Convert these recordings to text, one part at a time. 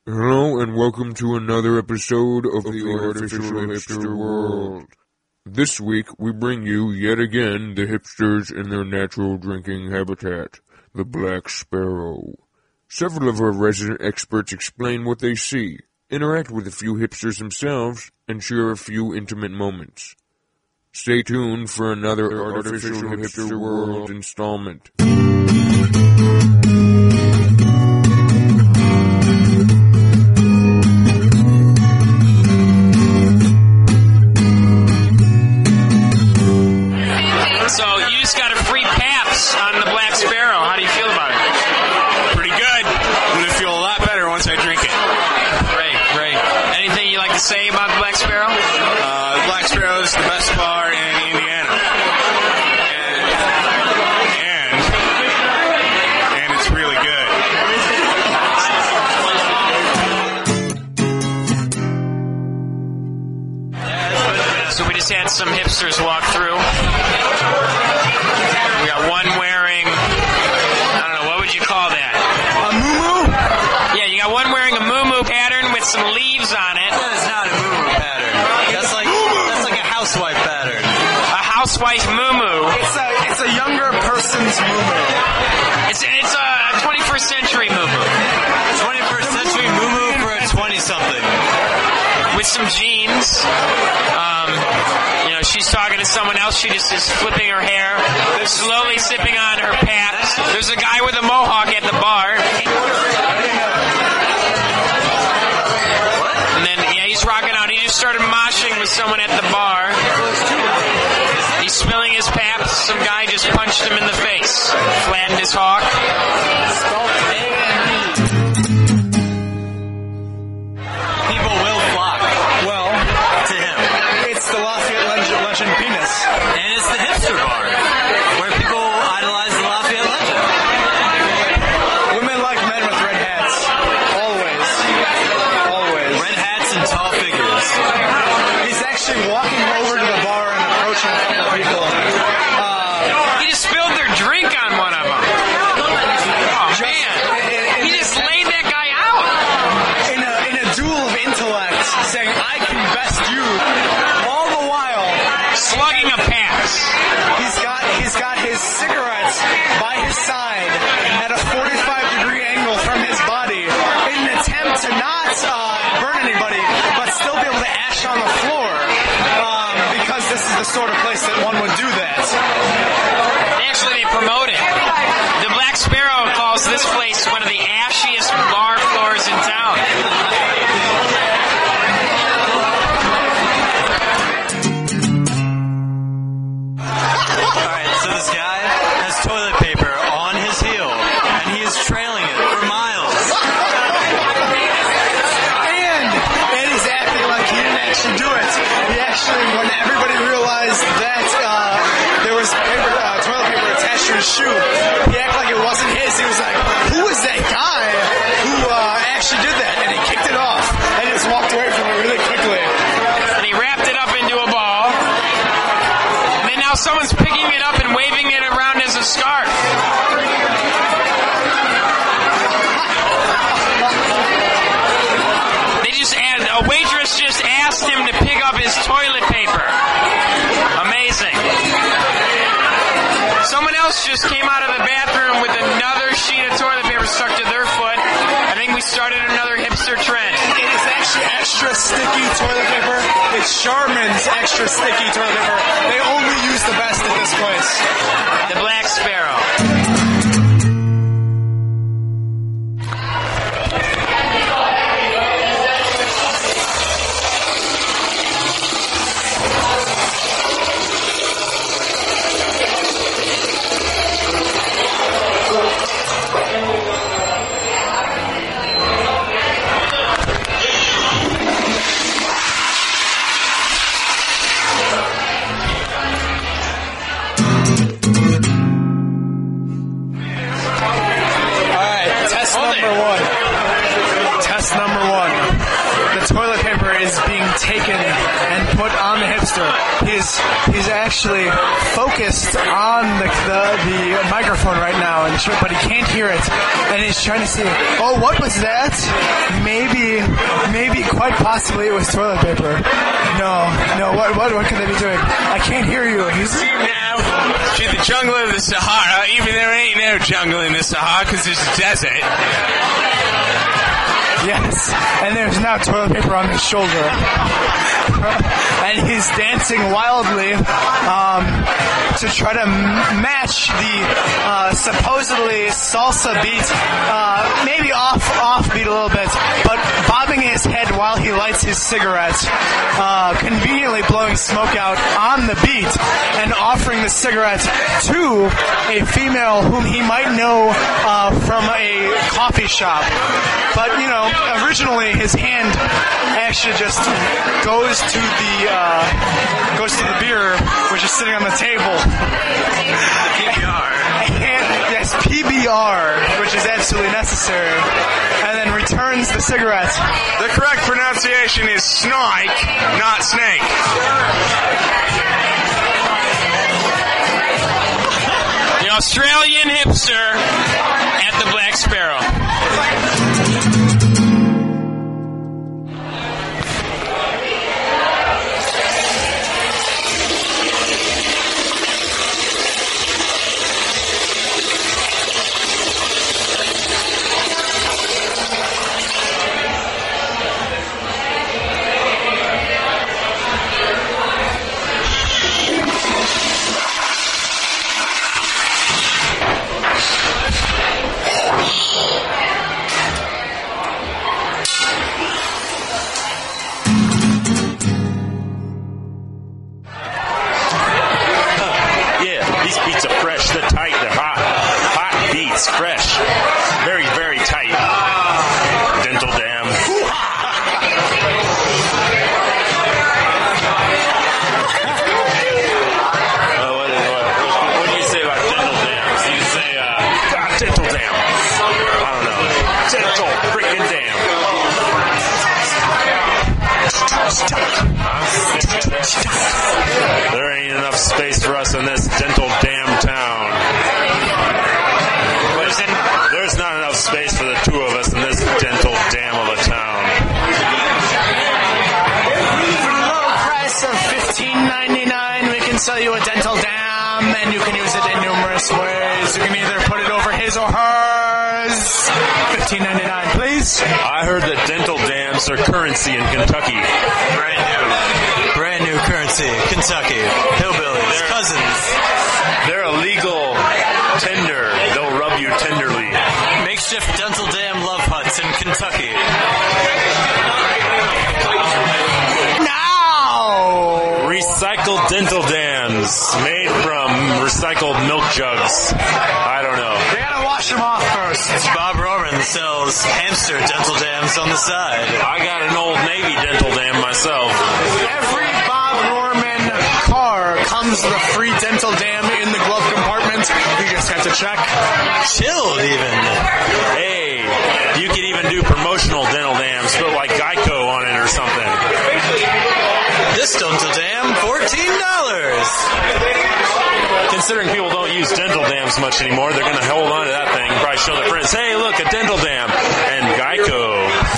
Hello and welcome to another episode of the Artificial Hipster World. This week we bring you yet again the hipsters in their natural drinking habitat, the Black Sparrow. Several of our resident experts explain what they see, interact with a few hipsters themselves, and share a few intimate moments. Stay tuned for another Artificial Hipster World installment. So you just got a free pass on the Black Sparrow. How do you feel about it? Pretty good. I'm going to feel a lot better once I drink it. Great. Anything you like to say about the Black Sparrow? The Black Sparrow is the best bar in Indiana. And it's really good. So we just had some hipsters walk through. We got one wearing, I don't know, what would you call that? A muumuu? Yeah, you got one wearing a muumuu pattern with some leaves on it. That's not a muumuu pattern. That's like a housewife pattern. A housewife muumuu. It's a younger person's muumuu. It's a 21st century muumuu. 21st century muumuu for a 20-something. With some jeans. She's talking to someone else. She just is flipping her hair, slowly sipping on her paps. There's a guy with a mohawk at the bar. And then, he's rocking out. He just started moshing with someone at the bar. He's spilling his paps. Some guy just punched him in the face. Flattened his hawk. People will flock. Well, to him. It's the Lafayette Legend penis. And it's the hipster bar, where people idolize the Lafayette Legend. Women like men with red hats. Always. Red hats and tall figures. He's actually walking over to the bar and approaching a couple of people. He just spilled their drink on one of them. Oh, man. He just laid that guy out. In a duel of intellect, saying, I can best you. All the while, Slugging a pass. he's got his cigarettes by his side at a 45-degree angle from his body in an attempt to not burn anybody, but still be able to ash on the floor, because this is the sort of place that one would do that. Actually, they promote it. The Black Sparrow calls this place one of the ashiest bar floors in town. Alright, so this guy has toilet paper on his heel, and he is trailing it for miles. And he's acting like he didn't actually do it. He actually, when everybody realized that there was toilet paper attached to his shoe, he acted like it wasn't his. He was like, who is that guy who actually did that? And he kicked it off, and he just walked away from it really quickly. And he wrapped it up into a ball. And then now someone's picking it up and waving it around as a scarf. A waitress just asked him to pick up his toilet paper. Amazing. Someone else just came out of the bathroom with another sheet of toilet paper stuck to their foot. I think we started another hipster trend. It is actually extra sticky toilet paper. It's Charmin's extra sticky toilet paper. They only use the best at this place. The Black Sparrow. Taken and put on the hipster. He's actually focused on the microphone right now, but he can't hear it. And he's trying to say, oh, what was that? Maybe Maybe, quite possibly, it was toilet paper. No. What could they be doing? I can't hear you. See now, to the jungle of the Sahara, even there ain't no jungle in the Sahara because there's a desert. Yes, and there's now toilet paper on his shoulder. And he's dancing wildly to try to match the supposedly salsa beat, maybe offbeat a little bit, but bobbing his head while he lights his cigarette, conveniently blowing smoke out on the beat and offering the cigarette to a female whom he might know from a coffee shop. But, originally his hand actually just goes to the beer, which is sitting on the table. PBR. Yes, PBR, which is absolutely necessary. And then returns the cigarette. The correct pronunciation is snike, not snake. The Australian hipster at the Black Sparrow. Fresh. Very, very tight. Dental Dam. What do you say about dental dams? You say, dental dam. I don't know. Dental freaking dam. There ain't enough space for us in this dental dam town. There's not enough space for the two of us in this dental dam of a town. For the low price of $15.99, we can sell you a dental dam, and you can use it in numerous ways. You can either put it over his or hers. $15.99, please. I heard that dental dams are currency in Kentucky. Brand new currency. Kentucky. Hillbillies. Cousins. They're a legal tender. They'll rub you tenderly. Makeshift dental dam love huts in Kentucky. Now! Recycled dental dams made from recycled milk jugs. I don't know. They gotta wash them off first. Bob Roman sells hamster dental dams on the side. I got an Old Navy dental dam myself. Every Bob Roman car comes with a free dental dam in the glove compartment. You just have to check. Chilled even. Hey, you can even do promotional dental dams, put like Geico on it or something. This dental dam, $14. Considering people don't use dental dams much anymore, they're going to hold on to that thing, probably show their friends, hey, look, a dental dam, and Geico.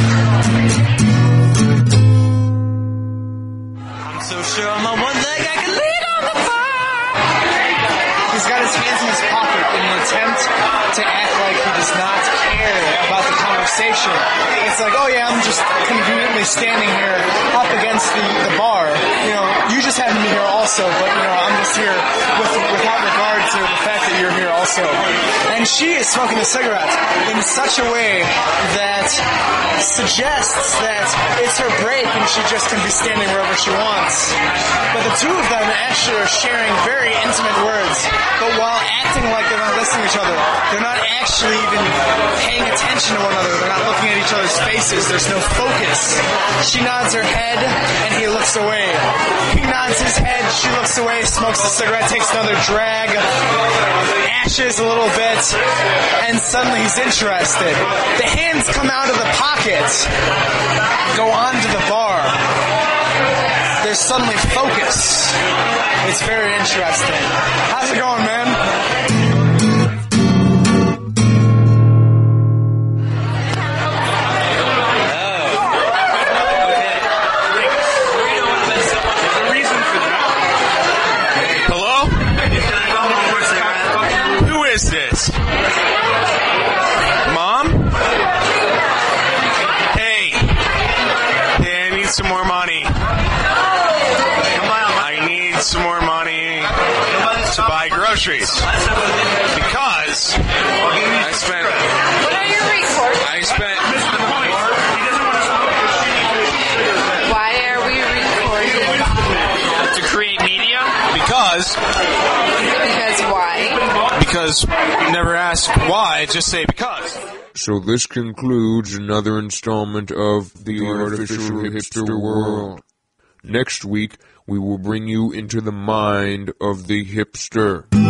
I'm so sure on my one leg I can lean on the fire. He's got his hands in his pocket in an attempt to act like he does not care about the conversation. It's like, oh yeah, I'm just conveniently standing here up against the bar. You just happen to be here also, but I'm just here without regard to the fact that you're here also. And she is smoking a cigarette in such a way that suggests that it's her break and she just can be standing wherever she wants. But the two of them actually are sharing very intimate words, but while acting like they're not listening to each other, they're not actually even paying attention to one another. They're not looking at each other's faces. There's no focus. She nods her head and he looks away. He nods his head, she looks away, smokes the cigarette, takes another drag, ashes a little bit, and suddenly he's interested. The hands come out of the pocket, go onto the bar. There's suddenly focus. It's very interesting. How's it going, man? groceries? Because I spent. What are your records? I spent. Why are we recording? To create media? Because Why? Because you never ask why, just say because. So this concludes another installment of The Artificial Hipster World. Next week, we will bring you into the mind of the hipster.